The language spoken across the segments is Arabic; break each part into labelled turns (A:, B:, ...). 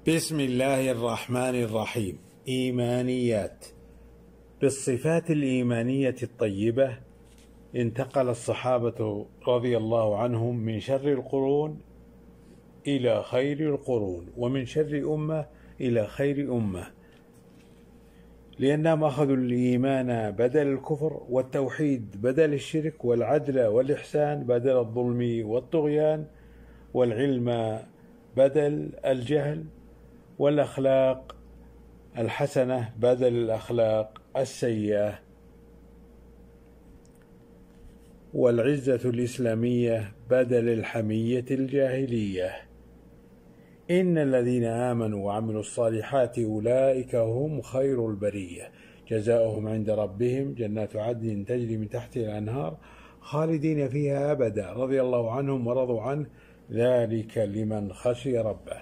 A: بسم الله الرحمن الرحيم. إيمانيات. بالصفات الإيمانية الطيبة انتقل الصحابة رضي الله عنهم من شر القرون إلى خير القرون، ومن شر أمة إلى خير أمة، لأنهم أخذوا الإيمان بدل الكفر، والتوحيد بدل الشرك، والعدل والإحسان بدل الظلم والطغيان، والعلم بدل الجهل، والأخلاق الحسنة بدل الأخلاق السيئة، والعزة الإسلامية بدل الحمية الجاهلية. إن الذين آمنوا وعملوا الصالحات أولئك هم خير البرية، جزاؤهم عند ربهم جنات عدن تجري من تحتها الأنهار خالدين فيها أبدا، رضي الله عنهم ورضوا عنه، ذلك لمن خشي ربه.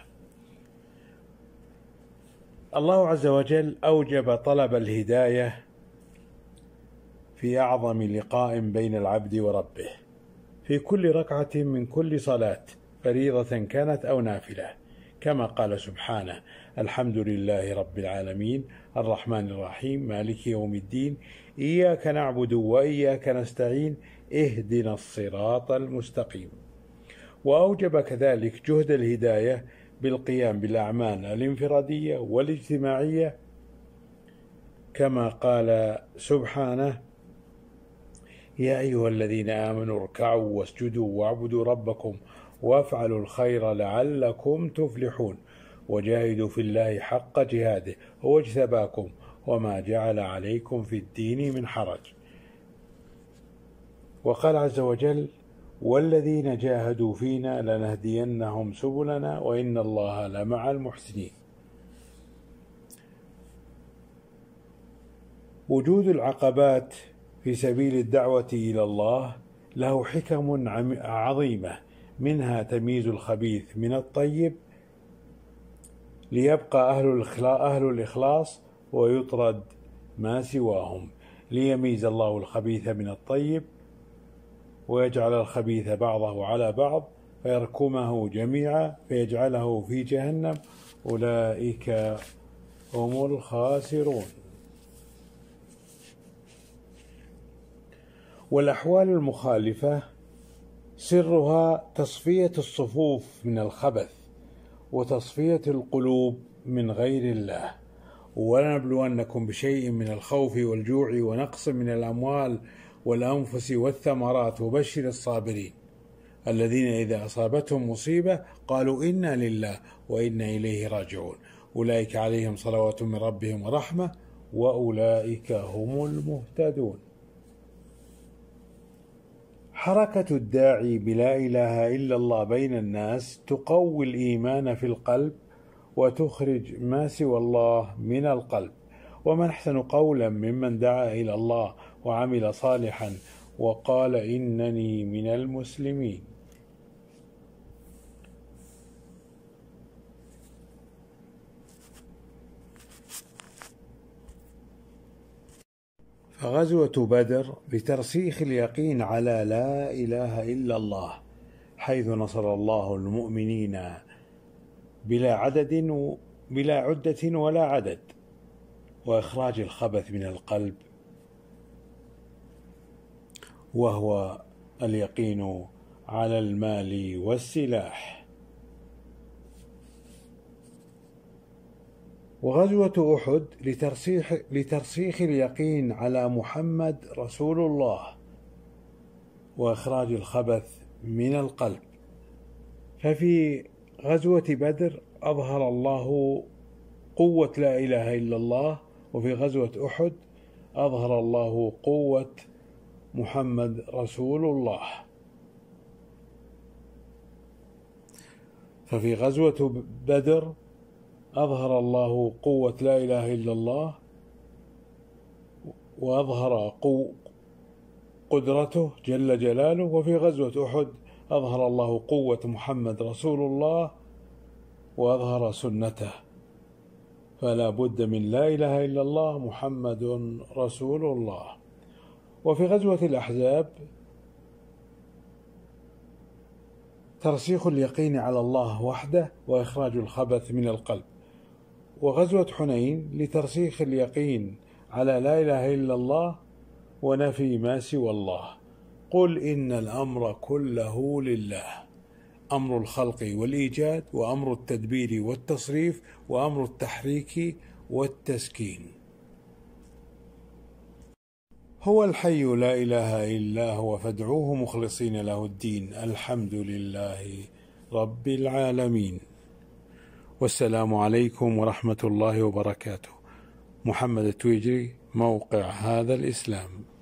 A: الله عز وجل أوجب طلب الهداية في أعظم لقاء بين العبد وربه في كل ركعة من كل صلاة، فريضة كانت أو نافلة، كما قال سبحانه: الحمد لله رب العالمين الرحمن الرحيم مالك يوم الدين إياك نعبد وإياك نستعين اهدنا الصراط المستقيم. وأوجب كذلك جهد الهداية بالقيام بالأعمال الانفرادية والاجتماعية، كما قال سبحانه: يا أيها الذين آمنوا اركعوا واسجدوا واعبدوا ربكم وافعلوا الخير لعلكم تفلحون وجاهدوا في الله حق جهاده هو اجتباكم وما جعل عليكم في الدين من حرج. وقال عز وجل: والذين جاهدوا فينا لنهدينهم سبلنا وإن الله لمع المحسنين. وجود العقبات في سبيل الدعوة إلى الله له حكم عظيمة، منها تمييز الخبيث من الطيب ليبقى أهل الإخلاص ويطرد ما سواهم، ليميز الله الخبيث من الطيب ويجعل الخبيث بعضه على بعض فيركمه جميعا فيجعله في جهنم، أولئك هم الخاسرون. والأحوال المخالفة سرها تصفية الصفوف من الخبث وتصفية القلوب من غير الله. ولنبلونكم بشيء من الخوف والجوع ونقص من الأموال والأنفس والثمرات وبشر الصابرين الذين إذا أصابتهم مصيبة قالوا إنا لله وإنا إليه راجعون أولئك عليهم صلوات من ربهم ورحمة وأولئك هم المهتدون. حركة الداعي بلا إله إلا الله بين الناس تقوي الإيمان في القلب وتخرج ما سوى الله من القلب. ومن أحسن قولا ممن دعا إلى الله وعمل صالحا وقال إنني من المسلمين. فغزوة بدر لترسيخ اليقين على لا إله إلا الله، حيث نصر الله المؤمنين بلا عدة ولا عدد، وإخراج الخبث من القلب وهو اليقين على المال والسلاح. وغزوة أحد لترسيخ اليقين على محمد رسول الله وإخراج الخبث من القلب. ففي غزوة بدر أظهر الله قوة لا إله إلا الله، وفي غزوة أحد أظهر الله قوة محمد رسول الله. ففي غزوة بدر أظهر الله قوة لا إله إلا الله وأظهر قدرته جل جلاله، وفي غزوة أحد أظهر الله قوة محمد رسول الله وأظهر سنته، فلا بد من لا إله إلا الله محمد رسول الله. وفي غزوة الأحزاب ترسيخ اليقين على الله وحده وإخراج الخبث من القلب، وغزوة حنين لترسيخ اليقين على لا إله إلا الله ونفي ما سوى الله. قل إن الأمر كله لله، أمر الخلق والإيجاد، وأمر التدبير والتصريف، وأمر التحريك والتسكين. هو الحي لا إله إلا هو فادعوه مخلصين له الدين. الحمد لله رب العالمين. والسلام عليكم ورحمة الله وبركاته. محمد التويجري، موقع هذا الإسلام.